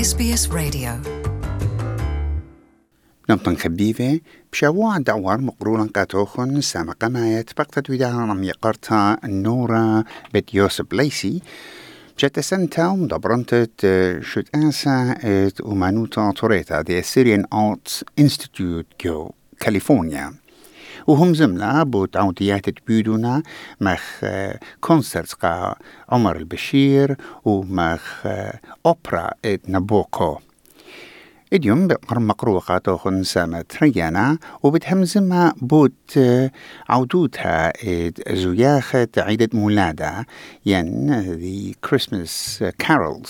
SBS Radio. نمطن خبيبة بشوار دوار مقرولا قاتوخن سامقا مايت بقتت وداها رمي قرطة نورا بيت يوسف ليسي بشت سنتا ومدبرنتت شد آسا ومانوتا توريتا دي Syrian Arts Institute جو كاليفورنيا وهم زملة بتعوديات تبيدونا مخ كونسرت قا عمر البشير ومخ أوبرا نابوكو اليوم بقرم مقروقة توخن سامة ريانا وبتهمزمها بوت عودوتها زياخة عيدة مولادة The Christmas Carols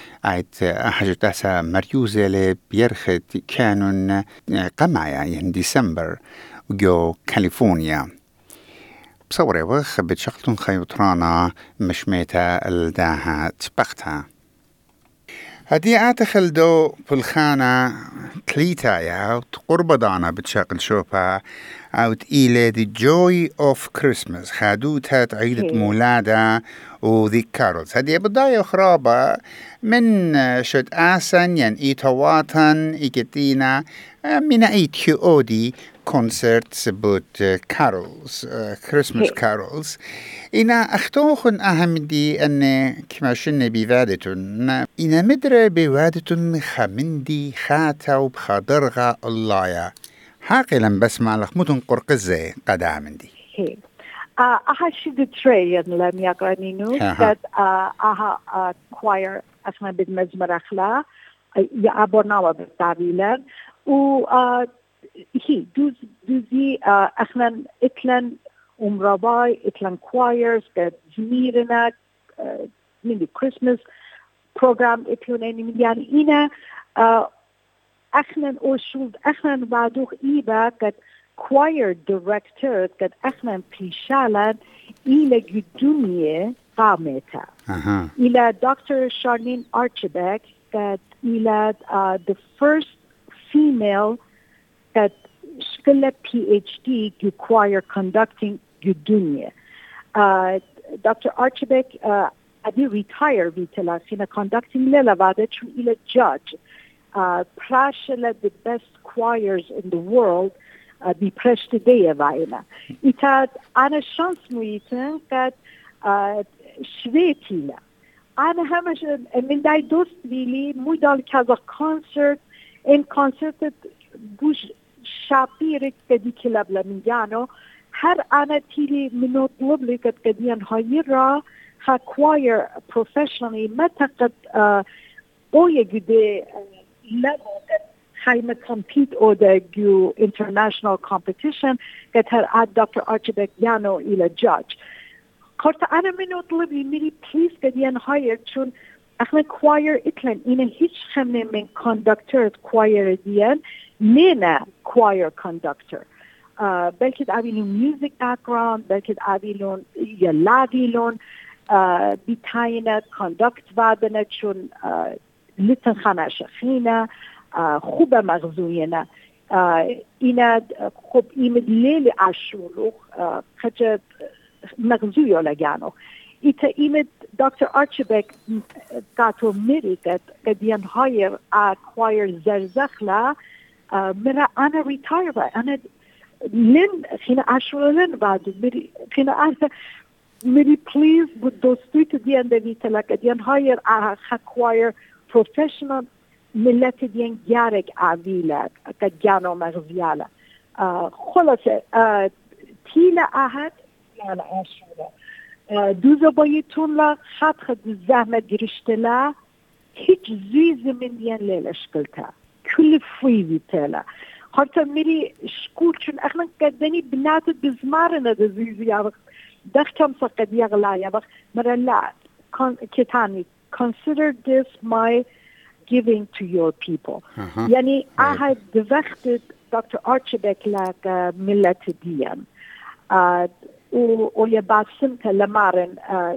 حاجتها مريوزة بيرخت كانون قمايا ديسمبر جو كاليفورنيا بصوري وخ بتشغلتون خيوطرانا مشميتا الداها تبختها هدي أعتخل دو في الخانة تليتا يا تقرب دانا بتشغل شوبها أو تقيلة The Joy of Christmas خادوتها عيدة مولادة وذي كارولز هدي بداية خرابة من شد آسن ين إيتواتن إيكتينا من إيت أودي concerts about carols, Christmas carols. إنا أختوخن أهم دي أن كما شن بوادتن إنا مدر بوادتن خمندي خاتا وبخادرغا الله حاقلا بس مالخ متن قرقزة قدام دي أها شد تري لم يقرنينو قد أها كواير أسمع بالمزمر أخلا يعبرنا بالتعبيلان و هي دوزي اخنا اتلن امراباي اتلن كوايرز قد زميرنا من كريسماس بروجرام اتلن يعني انا اخنا اوشود اخنا بعدوخ ايبا قد كواير دايركتور قد اخنا بيشالن الى جدومية قامتا الى دكتور شارلين ارشبك قد الى the first female that شكلها PhD in choir conducting الدنيا. Dr. Archibald أدي retire بيتلا فينا conducting للا بعد شو إلى judge. براشلة the best choirs in the world بيبرش تديه باينا. إتاد أنا شانس مويتن كات شويتيلا. أنا همش من داي دوست بيلي مودال كذا concert in concert بوش شابيرك كدي كلاب لمنجانو هر أنا تيلي منو طلب لك كديان هايرا ها كواير بروفيشنالي ما تقد أويا جدي level خايمة compete أو دا جو international competition كد هر دكتور أرشبك يانو إلى judge قلت أنا منو طلب لي ميري بليز كديان هاير شون اخنا كواير اتلن این هیچ خمنه من کاندکتر کوایر دیان نه کوایر کاندکتر بلکه اویلون میوزیک بکگراند بلکه اویلون یا لاویلون بیتاینه کاندکت وادنه چون لیتن خانه شخینه خوب مغزوینه اینه خوب ایمد لیل اشولو خجب مغزویو لگانو ایتا ایمد دکتر آرچبک قاتو میری که دیان هایر کوایر زرزخلا مرا انا ریتایر با انا لن خینا اشولا لن بعد میری خینا انا میری پلیز بود دوستی تو دیان دویتلا که دیان هایر کوایر پروفیشنال ملت دیان گیارک عویلک که گانو مغزیالا خلاصه تیل احد یعنی اشولا دوزا بایتون لا خط زحمت گرشتلا هیچ زیز من دیان لیلش کلتا کل فریزی تلا حتی میری شکول چون اخنا قدنی بنات بزمارنا ده زیزی یا دختم سقد یغلا یا مرا لا کتانی consider this my giving to your people یعنی احد دوخت دکتر آرچبک لک ملت دیان و يباسم كلامارن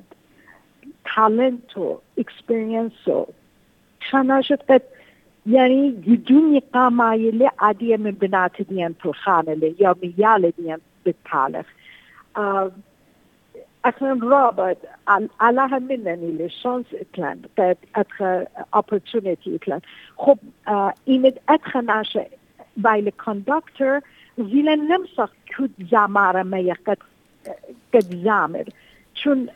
تالنتو اكسبيرينسو كان شفت يعني جدوني قامايلي عادية من بنات ديان ترخانة لي يوميالي ديان بالتالف اخن رابط على منني لشانس اتلان قد ادخل opportunity اتلان خب این ادخل ناشه بايل conductor زیل نمسخ کد زاماره میا قد زامر چون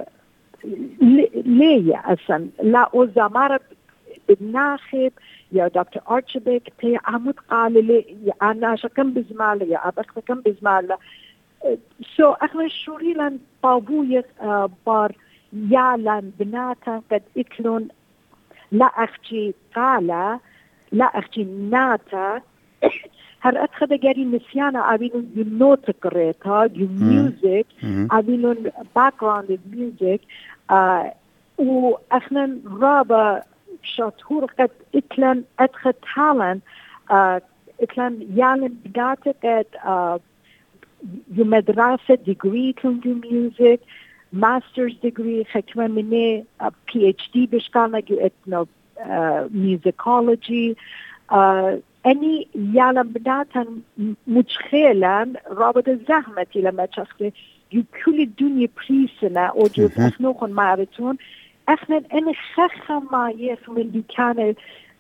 ليه اصلا لا او زاماره بالناخب يا دكتور أرشبيك تي عمود قال لي أنا شكم بزمالة يا أبخ كم بزمالة سو اخنا شوريلان طابوية بار يالان بناتا قد اكلون لا اختي قالا لا اختي ناتا هر ادخل جاري نسيانا ابينون يو نوت قريتها يو ميوزك ابينون باك جراوند ميوزك و اخنا رابا شاطور قد اكلن ادخل تالن اكلن يالن بناتا قد يو مدرسة degree كن music master's degree خكمة مني PhD بشكالنا يو اتنو musicology اني يالا بناتا متخيلا رابط الزحمة لما تشخصي يو كل الدنيا بريسنا وجود اخنوخن معرتون اخنا ان خخم ما يخمن دي كان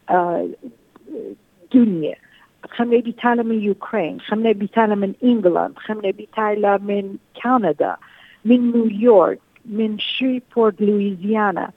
دنيا خمنا بيتالا من يوكرين خمنا بيتالا من انجلند خمنا بيتالا من كندا من نيويورك من شريبورت لويزيانا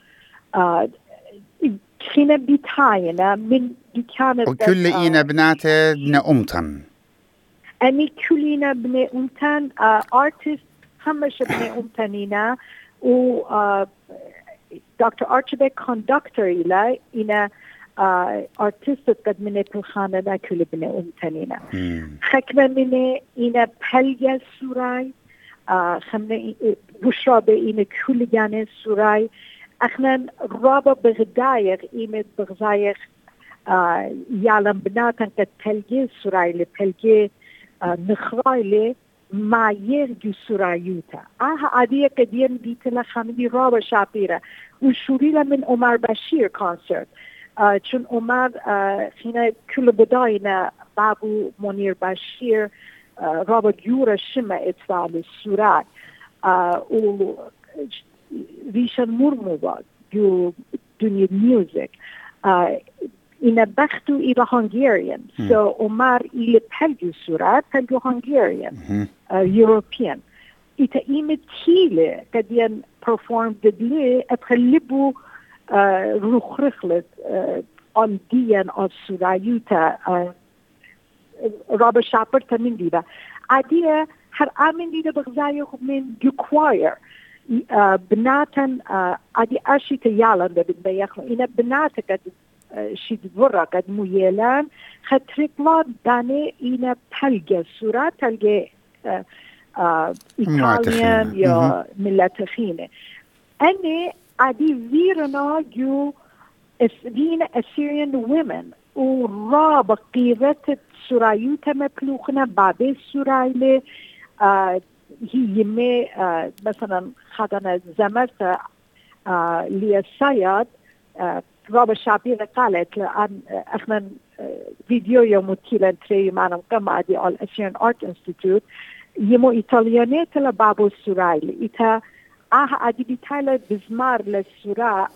خينا بيتاينا من كندا وكل إينا بناته بن أمتن أني كلنا بن أمتن artist همش بن أمتنينا و دكتور أرشبيك conductor إلى إنا artist قد من الخانة دا كل بنا أمتنينا خكمة من إنا بلغة سوراي خمنا بشرابة إنا كل جانة سوراي اخنا رابا بغدايق إيمت بغزايق يعلم بناتن قد بلغة سوراي لبلغة نخراي لي ما يرجو سورايوتا عادية قديم ديتنا خمدي رابا شابيرة وشوريلا من عمر بشير كونسرت چون عمر خینا کل بداینا بابو منیر بشیر رابط یورا شما اتفال سورات و ریشن مرمو باد جو دنیا میوزیک اینا بختو ایرا هنگریان سو عمر ایل پلگو سورات پلگو هنگریان یوروپیان ایتا ایمه تیله قدیان پرفورم ددلی اتخلبو روخرخلت آن دیان آن سورایوتا رابا شاپر تمین دیده عادیه هر آمین دیده بغزای خوب من گوکوایر بناتن عادی اشی که یالان ده بیخلو اینا بناتا کد شید ورا کد مویلان خطرقلا دانه اینا پلگه سورا پلگه ایتالیان یا ملت خینه انه عادي فيرنا جو اسبين Assyrian women ورابا قيرت سرايوتا مبلوخنا بابي سرايلي هي يمي مثلا خدنا زمرت لي السياد رابا شابيرة قالت لأن اخنا فيديو يوم تيلان تري معنا مقام دي على Assyrian Art Institute يمو ايطاليانيت لبابو سرايلي ايتا عادي بيتايلا بزمار للسورة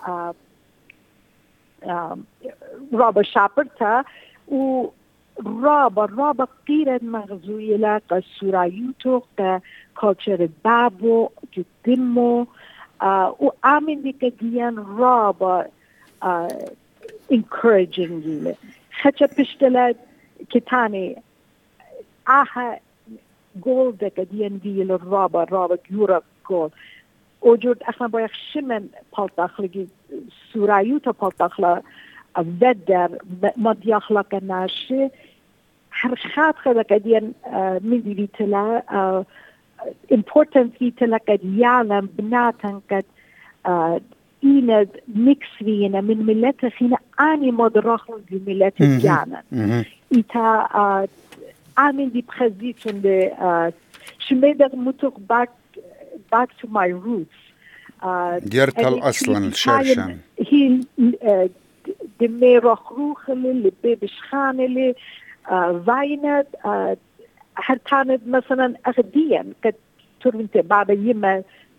رابا شابرتا و رابا قيرة مغزوية لك السورة يوتو كالتشر بابو جدمو و آمين دي كديان رابا encouraging يلي خدشة بشتلا كتاني جول دي كديان دي رابا يورا جول وجود اخنا باید شمن پالتاخلگی سورایوتا پالتاخلا ودر مدیاخلا کناشه هر خاط خدا کدین من دیتلا important دیتلا کد یالم بناتن کد اینا مکس وینا من ملت خینا آنی مدرخل دی ملت جانن ایتا آمین دی بخزیتون دی شمیدر متوق back to my roots. ديرتل أصلاً الشرشان. هي دمي روخروخلي اللي بيبشخانلي فاينت هرتاند مثلاً أغديا كد تورنت بابا يما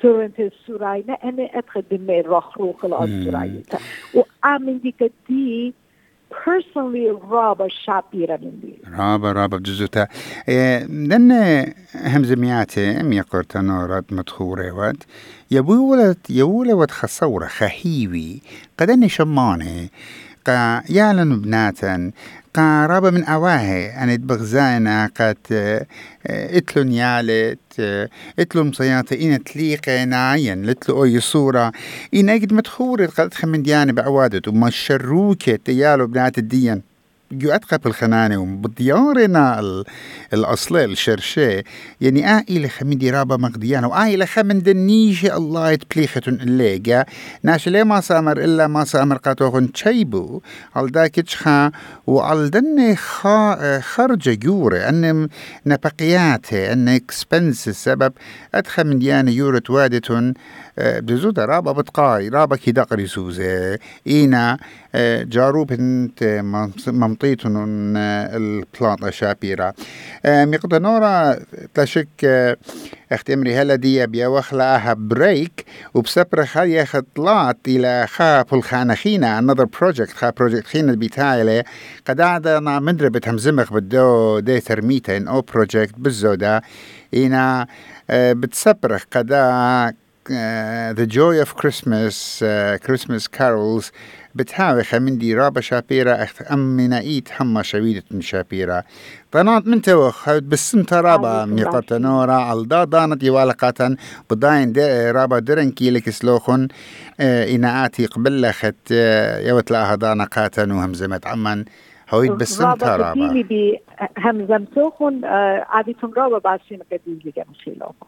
تورنت السورينا أنا أدخل دمي رخروق الأسورية وأمن دي كدي personally رابا شابيرا من دي رابا بجزوتا لأن همزمياتي ميقرت نورات مدخورة وات يبولة وتخصورة خهيوي قدني شماني قا يعلن بناتا قا رابا من أواهي أن بغزانا قد اتلون يالت اتلو مصياطة إن تليقى ناعين لتلو أي صورة إن أجد مدخورة قد خمن ديانة بعوادت وما الشروكة تيالو بنات الدين جو أتقب الخنانة وبديارنا الأصلي الشرشة يعني إلى خمن رابا مقديانا إلى خمن دنيشة الله يتبليختن الليقة ناش ليه ما سامر إلا ما سامر قاتوغن تشيبو على داكتشخا وعلى دني خرج جورة أن نبقياته أن اكسبنس السبب أدخل من ديانة يورة وادتن بزودة رابا بتقاي رابا كي دقري سوزة إينا جاروب انت ممطيتن البلاطة شابيرة مقدنورة تشك اختي امري هلا دي بيا وخلاها بريك وبسبرخ هل ياخد طلعت الى خاب الخانخينة another project خاب project خينة بيتايلة قد عادنا مدربة همزمخ بدو دي ترميتا ان او project بالزودة إينا بتسبرخ قدا The Joy of Christmas Christmas Carols بتهاوي خمندي رابا شابيرا أمنا إيت حما شويدة من شابيرا طنات من توخ بسمت رابا ميقات نورا على دانت يوالقاتا بداين رابا درنكي لك سلوخن إناعاتي قبل لخت يوتلاها دانا قاتا وهمزمت عمان هويت بسمت رابا بديلي بهمزمتوخن عاديتون رابا باشين قديلي جمشيلوخن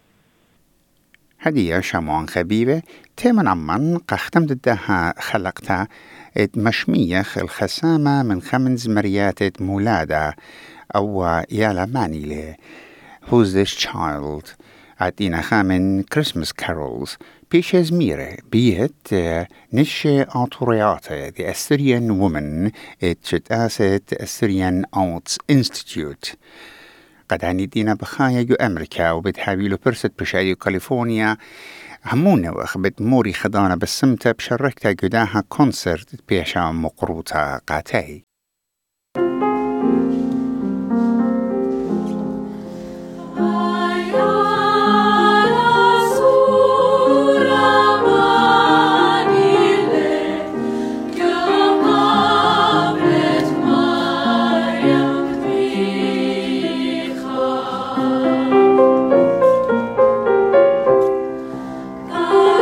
هدية شاموان خبيبة تيمن عمان قختم ضدها خلقتها مشميخ الخسامة من 5 مريات مولادة أو يالا مانيلي Who's this child عدينا خامن Christmas carols بيش زميرة بيت نشي أطورياتي The Assyrian Woman اتشتاسة Assyrian Arts Institute قد عندنا بخايا جو أمريكا وبتحاولوا برست بشايو كاليفورنيا همونا وخبت موري خدانا بسمتا بشاركتا جداها كونسرت بيشا مقروطة قاتاي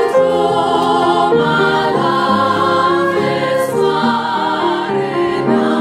Oh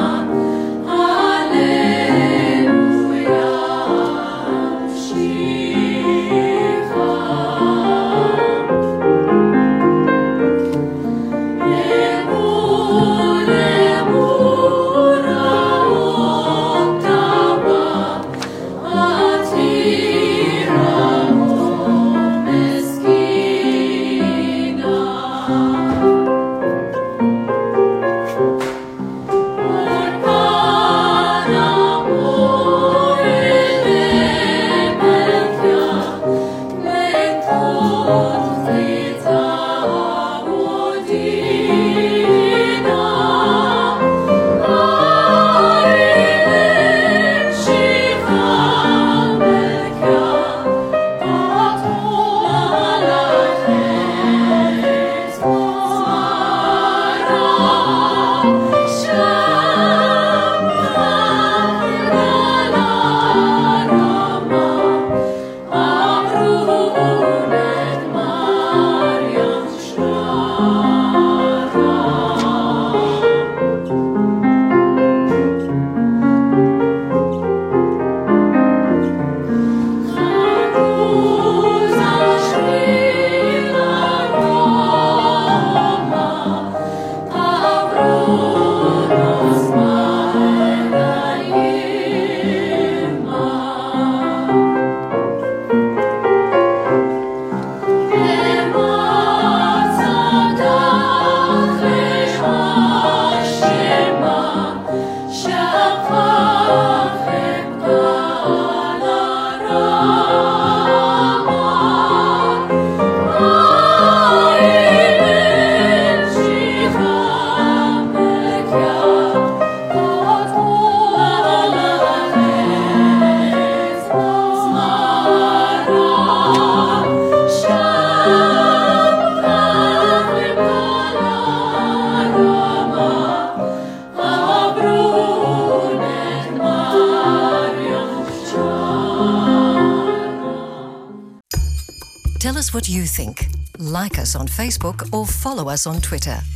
Tell us what you think. Like us on Facebook or follow us on Twitter.